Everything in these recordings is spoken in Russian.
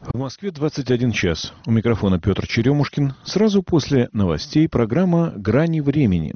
В Москве 21 час. У микрофона Петр Черемушкин. Сразу после новостей программа «Грани времени».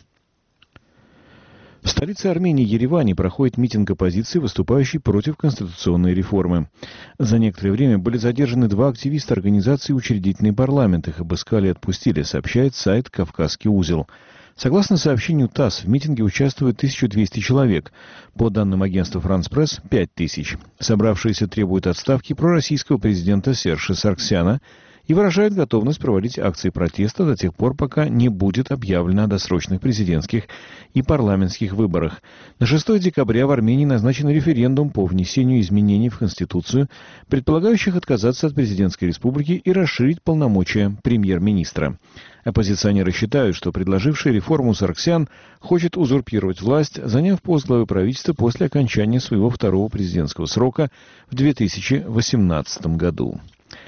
В столице Армении Ереване проходит митинг оппозиции, выступающей против конституционной реформы. За некоторое время были задержаны два активиста организации «Учредительный парламент». Их обыскали и отпустили, сообщает сайт «Кавказский узел». Согласно сообщению ТАСС, в митинге участвует 1200 человек. По данным агентства «Франс Пресс» — 5000. Собравшиеся требуют отставки пророссийского президента Сержа Саргсяна и выражают готовность проводить акции протеста до тех пор, пока не будет объявлено о досрочных президентских и парламентских выборах. На 6 декабря в Армении назначен референдум по внесению изменений в Конституцию, предполагающих отказаться от президентской республики и расширить полномочия премьер-министра. Оппозиционеры считают, что предложивший реформу Саргсян хочет узурпировать власть, заняв пост главы правительства после окончания своего второго президентского срока в 2018 году.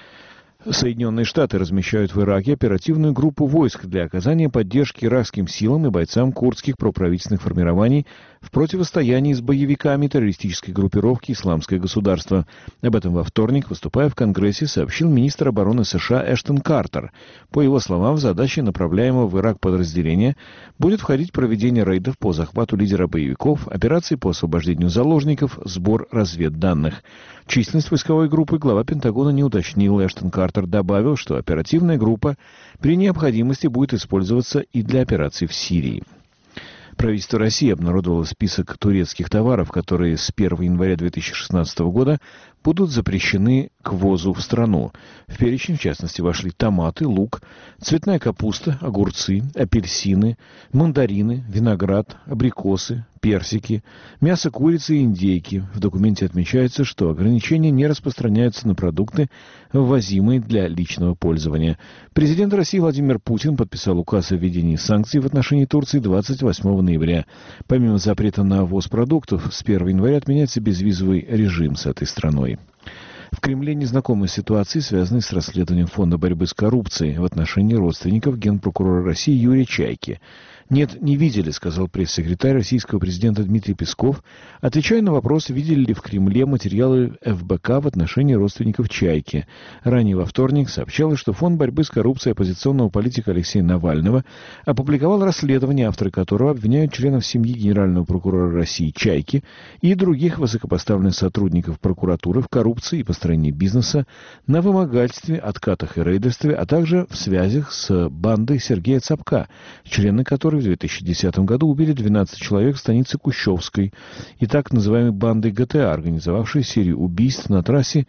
Соединенные Штаты размещают в Ираке оперативную группу войск для оказания поддержки иракским силам и бойцам курдских проправительственных формирований в противостоянии с боевиками террористической группировки «Исламское государство». Об этом во вторник, выступая в Конгрессе, сообщил министр обороны США Эштон Картер. По его словам, в задачи направляемого в Ирак подразделения будет входить проведение рейдов по захвату лидера боевиков, операции по освобождению заложников, сбор разведданных. Численность войсковой группы глава Пентагона не уточнил. Эштон Картер добавил, что оперативная группа при необходимости будет использоваться и для операций в Сирии. Правительство России обнародовало список турецких товаров, которые с 1 января 2016 года будут запрещены к ввозу в страну. В перечень, в частности, вошли томаты, лук, цветная капуста, огурцы, апельсины, мандарины, виноград, абрикосы, персики, мясо курицы и индейки. В документе отмечается, что ограничения не распространяются на продукты, ввозимые для личного пользования. Президент России Владимир Путин подписал указ о введении санкций в отношении Турции 28 ноября. Помимо запрета на ввоз продуктов, с 1 января отменяется безвизовый режим с этой страной. В Кремле не знакомы с ситуацией, связанной с расследованием Фонда борьбы с коррупцией в отношении родственников генпрокурора России Юрия Чайки. «Нет, не видели», — сказал пресс-секретарь российского президента Дмитрий Песков, отвечая на вопрос, видели ли в Кремле материалы ФБК в отношении родственников Чайки. Ранее во вторник сообщалось, что Фонд борьбы с коррупцией оппозиционного политика Алексея Навального опубликовал расследование, авторы которого обвиняют членов семьи генерального прокурора России Чайки и других высокопоставленных сотрудников прокуратуры в коррупции и построении бизнеса, на вымогательстве, откатах и рейдерстве, а также в связях с бандой Сергея Цапка, члены которой в 2010 году убили 12 человек в станице Кущевской, и так называемой бандой ГТА, организовавшей серию убийств на трассе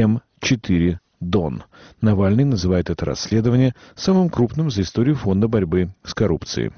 М4 Дон. Навальный называет это расследование самым крупным за историю Фонда борьбы с коррупцией.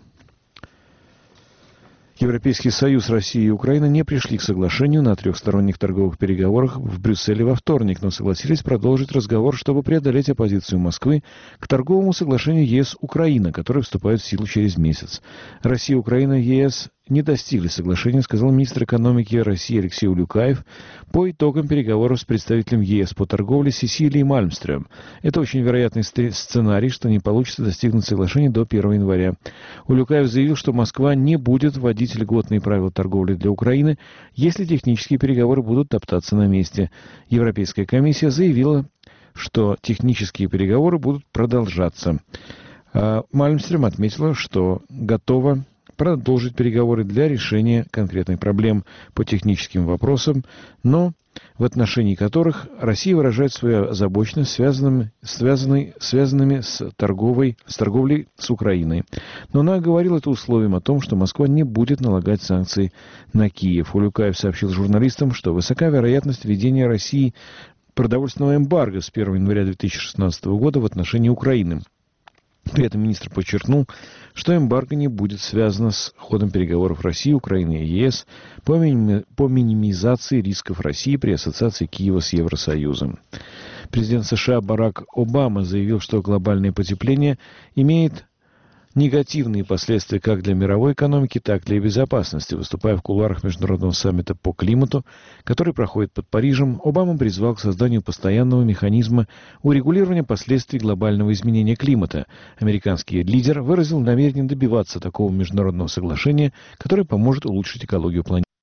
Европейский Союз, Россия и Украина не пришли к соглашению на трехсторонних торговых переговорах в Брюсселе во вторник, но согласились продолжить разговор, чтобы преодолеть оппозицию Москвы к торговому соглашению ЕС-Украина, которое вступает в силу через месяц. Россия, Украина и ЕС не достигли соглашения, сказал министр экономики России Алексей Улюкаев по итогам переговоров с представителем ЕС по торговле Сесилией Мальмстрём. Это очень вероятный сценарий, что не получится достигнуть соглашения до 1 января. Улюкаев заявил, что Москва не будет вводить льготные правила торговли для Украины, если технические переговоры будут топтаться на месте. Европейская комиссия заявила, что технические переговоры будут продолжаться. Мальмстрём отметила, что готова продолжить переговоры для решения конкретных проблем по техническим вопросам, но в отношении которых Россия выражает свою озабоченность, связанными с торговлей с Украиной. Но она оговорила это условием о том, что Москва не будет налагать санкции на Киев. Улюкаев сообщил журналистам, что высока вероятность введения России продовольственного эмбарго с 1 января 2016 года в отношении Украины. При этом министр подчеркнул, что эмбарго не будет связано с ходом переговоров России, Украины и ЕС по минимизации рисков России при ассоциации Киева с Евросоюзом. Президент США Барак Обама заявил, что глобальное потепление имеет негативные последствия как для мировой экономики, так и для безопасности. Выступая в кулуарах Международного саммита по климату, который проходит под Парижем, Обама призвал к созданию постоянного механизма урегулирования последствий глобального изменения климата. Американский лидер выразил намерение добиваться такого международного соглашения, которое поможет улучшить экологию планеты.